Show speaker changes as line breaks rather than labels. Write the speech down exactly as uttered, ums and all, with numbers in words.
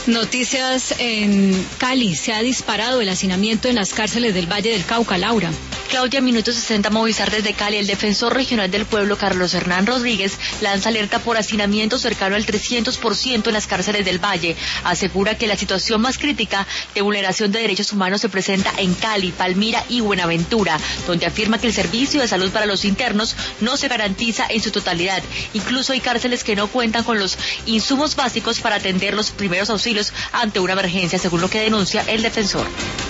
Noticias en Cali. Se ha disparado el hacinamiento en las cárceles del Valle del Cauca, Laura.
Claudia, Minuto sesenta Movistar desde Cali. El defensor regional del pueblo, Carlos Hernán Rodríguez, lanza alerta por hacinamiento cercano al trescientos por ciento en las cárceles del Valle. Asegura que la situación más crítica de vulneración de derechos humanos se presenta en Cali, Palmira y Buenaventura, donde afirma que el servicio de salud para los internos no se garantiza en su totalidad. Incluso hay cárceles que no cuentan con los insumos básicos para atender los primeros auxilios ante una emergencia, según lo que denuncia el defensor.